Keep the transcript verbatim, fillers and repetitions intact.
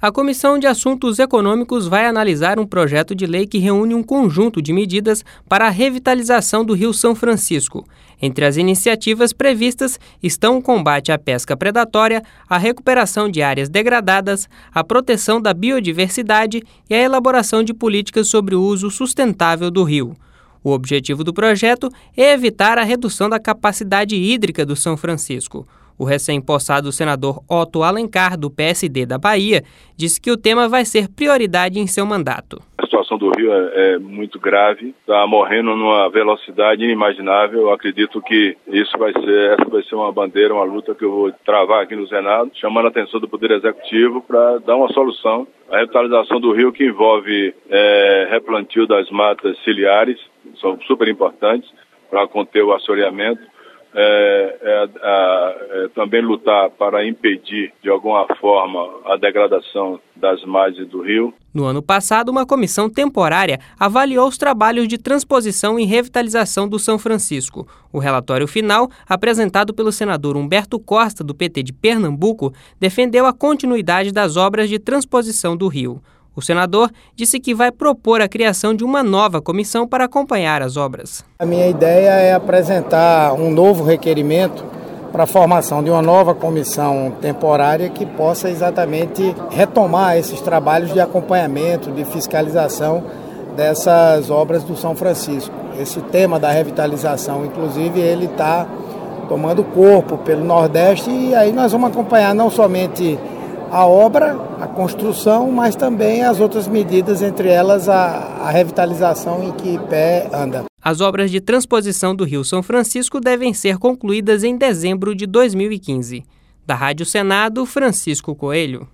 A Comissão de Assuntos Econômicos vai analisar um projeto de lei que reúne um conjunto de medidas para a revitalização do Rio São Francisco. Entre as iniciativas previstas estão o combate à pesca predatória, a recuperação de áreas degradadas, a proteção da biodiversidade e a elaboração de políticas sobre o uso sustentável do rio. O objetivo do projeto é evitar a redução da capacidade hídrica do São Francisco. O recém-possado senador Otto Alencar, do P S D da Bahia, disse que o tema vai ser prioridade em seu mandato. A situação do rio é, é muito grave, está morrendo numa velocidade inimaginável. Eu acredito que isso vai ser, essa vai ser uma bandeira, uma luta que eu vou travar aqui no Senado, chamando a atenção do Poder Executivo para dar uma solução. A revitalização do rio, que envolve é, replantio das matas ciliares, são super importantes para conter o assoreamento. É, é, é, é, também lutar para impedir, de alguma forma, a degradação das margens do rio. No ano passado, uma comissão temporária avaliou os trabalhos de transposição e revitalização do São Francisco. O relatório final, apresentado pelo senador Humberto Costa, do P T de Pernambuco, defendeu a continuidade das obras de transposição do rio. O senador disse que vai propor a criação de uma nova comissão para acompanhar as obras. A minha ideia é apresentar um novo requerimento para a formação de uma nova comissão temporária que possa exatamente retomar esses trabalhos de acompanhamento, de fiscalização dessas obras do São Francisco. Esse tema da revitalização, inclusive, ele está tomando corpo pelo Nordeste e aí nós vamos acompanhar não somente a obra, a construção, mas também as outras medidas, entre elas a, a revitalização em que pé anda. As obras de transposição do Rio São Francisco devem ser concluídas em dezembro de dois mil e quinze. Da Rádio Senado, Francisco Coelho.